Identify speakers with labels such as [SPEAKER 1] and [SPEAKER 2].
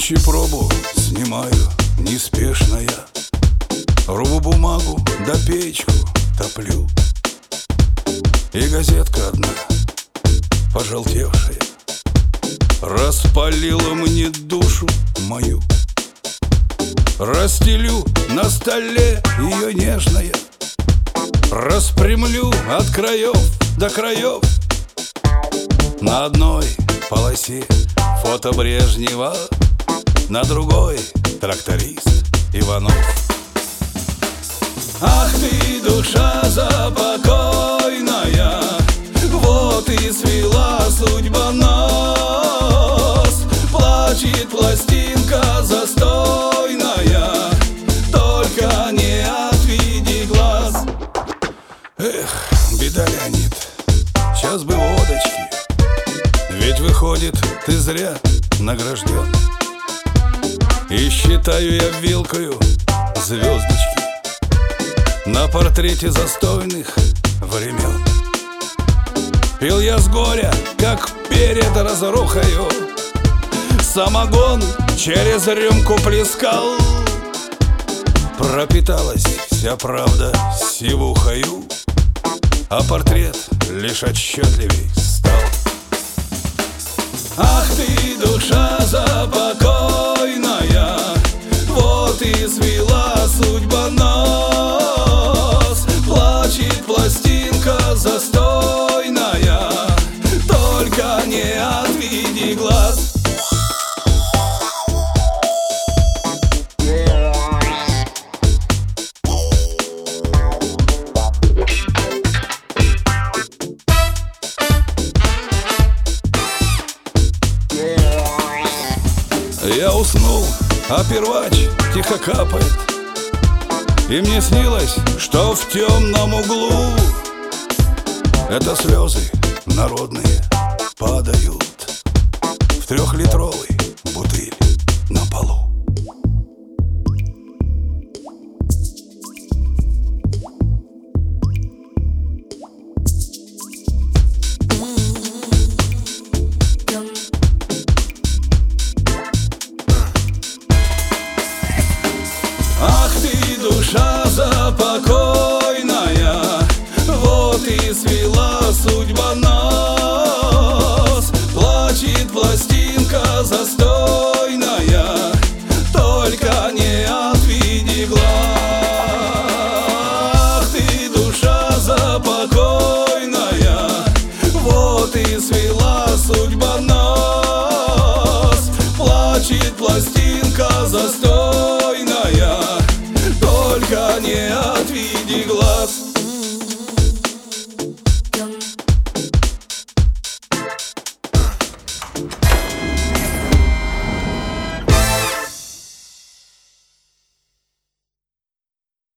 [SPEAKER 1] Нынче пробу снимаю неспешно я, рву бумагу да печку топлю. И газетка одна, пожелтевшая, распалила мне душу мою. Расстелю на столе ее нежное, распрямлю от краев до краев. На одной полосе фото Брежнева, на другой тракторист Иванов. Ах ты, душа запокойная, вот и свела судьба нас. Плачет пластинка застойная, только не отведи глаз. Эх, беда, Леонид, сейчас бы водочки, ведь выходит, ты зря награжден. И считаю я вилкою звездочки на портрете застойных времен. Пил я с горя, как перед разрухою, самогон через рюмку плескал. Пропиталась вся правда сивухою, а портрет лишь отчетливей стал. Ах ты, душа запокойная, вот и свела судьба нас. Плачет пластинка застойная, только не отведи глаз. Я уснул, а первач тихо капает, и мне снилось, что в темном углу это слезы народные падают в 3-литровый бутыль на полу. Ах ты, душа запокойная, вот и свела судьба нас. Плачет пластинка застойная, только не отведи глаз. Ах ты, душа запокойная, вот и свела судьба нас. Плачет пластинка застойная, только не отведи глаз.